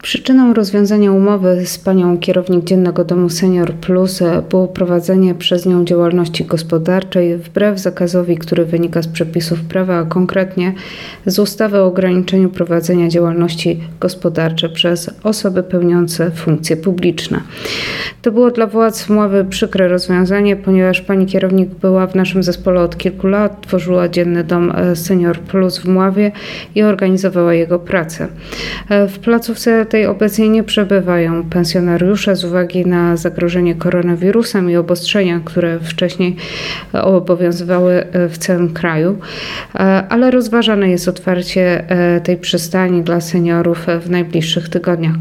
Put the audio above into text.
Przyczyną rozwiązania umowy z panią kierownik Dziennego Domu Senior Plus było prowadzenie przez nią działalności gospodarczej wbrew zakazowi, który wynika z przepisów prawa, a konkretnie z ustawy o ograniczeniu prowadzenia działalności gospodarczej przez osoby pełniące funkcje publiczne. To było dla władz Mławy przykre rozwiązanie, ponieważ pani kierownik była w naszym zespole od kilku lat, tworzyła Dzienny Dom Senior Plus w Mławie i organizowała jego pracę. W placówce tej obecnie nie przebywają pensjonariusze z uwagi na zagrożenie koronawirusem i obostrzenia, które wcześniej obowiązywały w całym kraju, ale rozważane jest otwarcie tej przystani dla seniorów w najbliższych tygodniach.